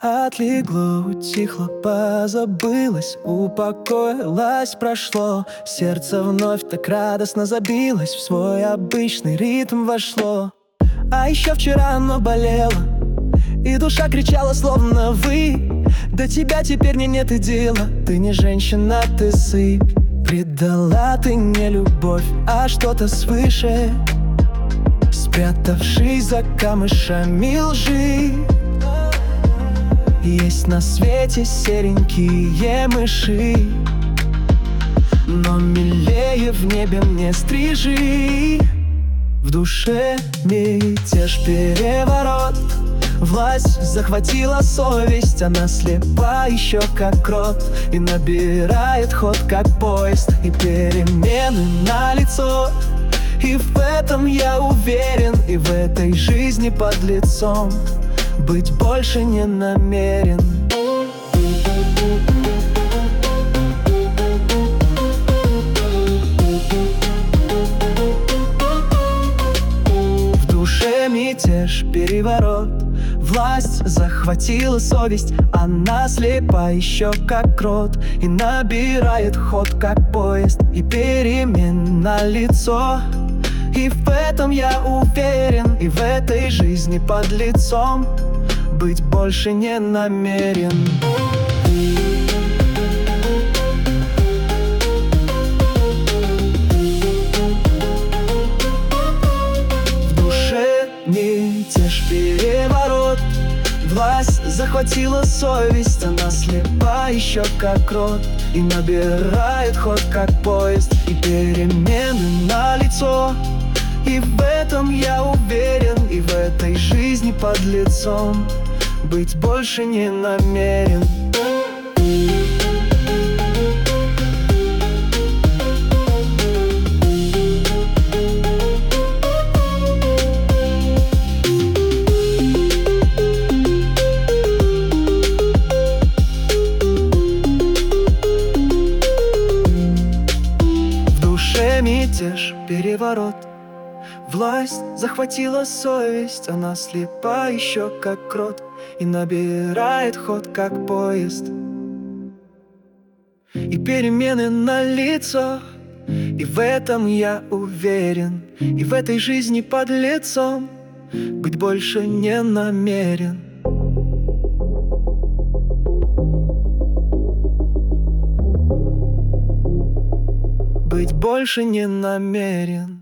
Отлегло, утихло, позабылось, упокоилось, прошло. Сердце вновь так радостно забилось, в свой обычный ритм вошло. А еще вчера оно болело, и душа кричала, словно вы. До тебя теперь мне нет и дела, ты не женщина, ты сыпь. Предала ты не любовь, а что-то свыше, спрятавшись за камышами лжи. Есть на свете серенькие мыши, но милее в небе мне стрижи. В душе мятеж, переворот, власть захватила совесть. Она слепа еще как крот и набирает ход как поезд. И перемены налицо, и в этом я уверен. И в этой жизни под лицом быть больше не намерен. В душе мятеж, переворот, власть захватила совесть. Она слепа еще как крот и набирает ход как поезд. И перемен налицо, и в этом я уверен. И в этой жизни под лицом быть больше не намерен. В душе мятеж, переворот, власть захватила совесть. Она слепа еще как крот и набирает ход как поезд. И перемены налицо, и в этом я уверен. И в этой жизни под лицом быть больше не намерен. В душе мятеж, переворот, власть захватила совесть. Она слепа еще как крот и набирает ход как поезд. И перемены налицо, и в этом я уверен. И в этой жизни под лицом быть больше не намерен. Быть больше не намерен.